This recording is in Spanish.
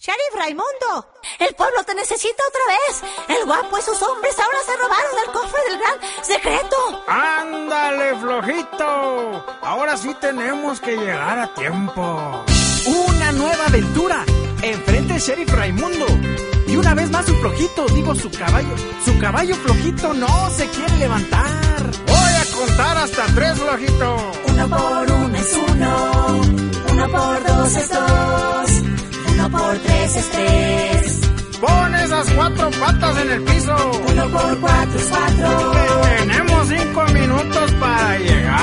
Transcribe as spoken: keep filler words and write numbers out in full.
Sheriff Raimundo, el pueblo te necesita otra vez. El guapo y sus hombres ahora se robaron el cofre del gran secreto. ¡Ándale, flojito! Ahora sí tenemos que llegar a tiempo. ¡Una nueva aventura! Enfrente el Sheriff Raimundo. Y una vez más su flojito, digo su caballo. Su caballo flojito no se quiere levantar. Voy a contar hasta tres, flojito. Uno por uno es uno. Uno por dos es dos. Uno por tres es tres. Pon esas cuatro patas en el piso. Uno por cuatro es cuatro. Tenemos cinco minutos para llegar.